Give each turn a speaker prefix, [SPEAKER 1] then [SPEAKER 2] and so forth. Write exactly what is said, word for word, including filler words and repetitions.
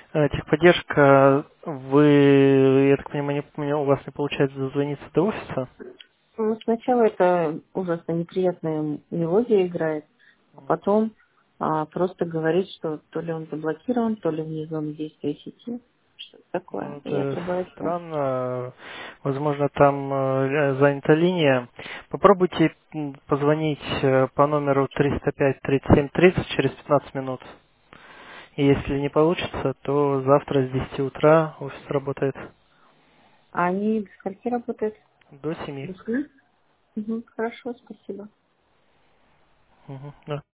[SPEAKER 1] Э, Техподдержка, вы, я так понимаю, не- не- у вас не получается дозвониться до офиса?
[SPEAKER 2] Ну, сначала это ужасно неприятная мелодия играет, а потом а, просто говорит, что то ли он заблокирован, то ли вне зоны действия сети. Что-то такое.
[SPEAKER 1] Ну,
[SPEAKER 2] И я
[SPEAKER 1] это
[SPEAKER 2] отрубаю связь.
[SPEAKER 1] странно. Возможно, там э, занята линия. Попробуйте м, позвонить э, по номеру триста пять тридцать семь тридцать через пятнадцать минут. И если не получится, то завтра с десяти утра офис работает
[SPEAKER 2] А они до скольки работают?
[SPEAKER 1] до семи.
[SPEAKER 2] До семи? Мгм, хорошо, спасибо.
[SPEAKER 1] Мгм. Да.